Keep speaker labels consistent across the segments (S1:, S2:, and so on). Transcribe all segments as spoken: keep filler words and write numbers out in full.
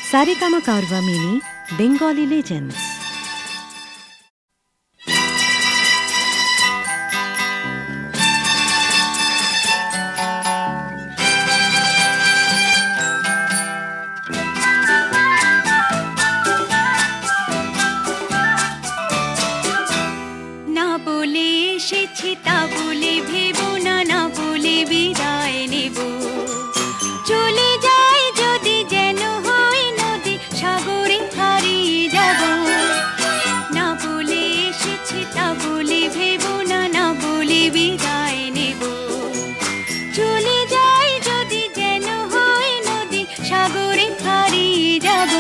S1: Saregama Carvaan mini Bengali legends.
S2: না বলে এসেছি তা বলে ভেবো না, না বলে বিদায় নেব। চলে যাই যদি যেন হয় নদী, সাগরে হারিয়ে যাব। না বলে এসেছি তা বলে ভেবো না, না বলে বিদায় নেব। চলে যাই যদি যেন হয় নদী, সাগরে হারিয়ে যাব।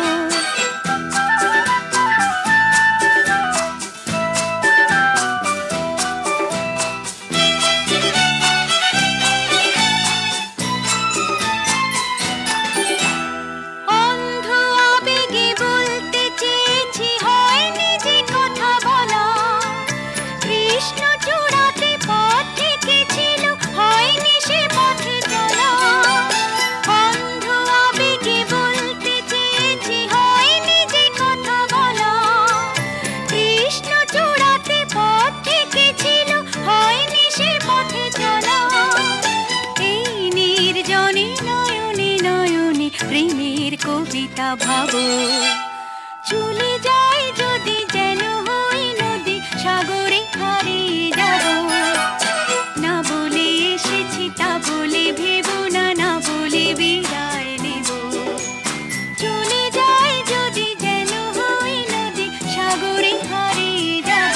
S2: প্রেমের কবিতা ভাবো, চলে যাই যদি যেন হয় নদী, সাগরে হারিয়ে যাব। না বলে এসেছি তা বলে ভেবো না, না বলে বিদায় নেব। চলে যাই যদি যেন হয় নদী, সাগরে হারিয়ে যাব।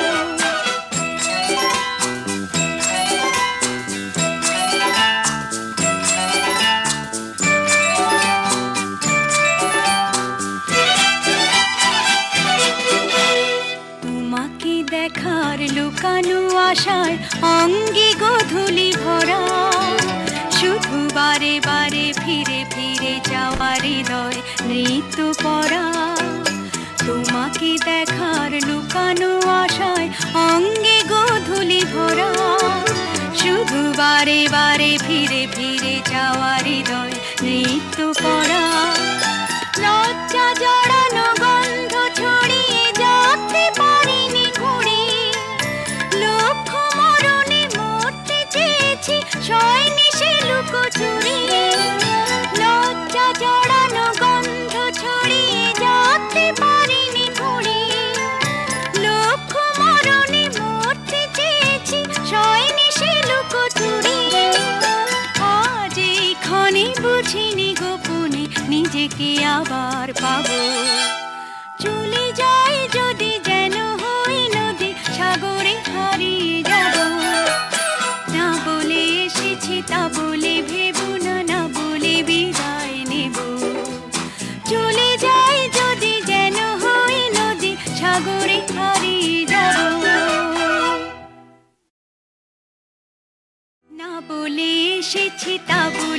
S2: দেখার লুকানো আশায় অঙ্গে গোধূলি ভরা, শুধু বারে বারে ফিরে ফিরে যাওয়ার হৃদয় নৃত্য পরা। তোমাকে দেখার লুকানো আশায় অঙ্গে গোধূলি ভরা, শুধু বারে বারে ফিরে ফিরে যাওয়ার হৃদয় নৃত্য পরা। লজ্জা জড়ানো গন্ধ ছড়িয়ে যাতে পারিনি ঘুরে, লক্ষ্য মরণে মরতে চেয়েছি সয়নি সে লুকোচুরি। লজ্জা জড়ানো গন্ধ ছড়িয়ে যাতে পারিনি ঘুরে, লক্ষ্য মরণে মরতে চেয়েছি সয়নি সে লুকোচুরি। আজ এই ক্ষণে বুঝিনি গোপনে নিজেকে আবার পাবো। চলে যাই যদি যেন হয় নদী, সাগরে হারিয়ে যাব। না বলে এসেছি তা বলে ভেবো না, না বলে বিদায় নেব। চলে যাই যদি যেন হয় নদী, সাগরে হারিয়ে যাব। না বলে এসেছি তা বলে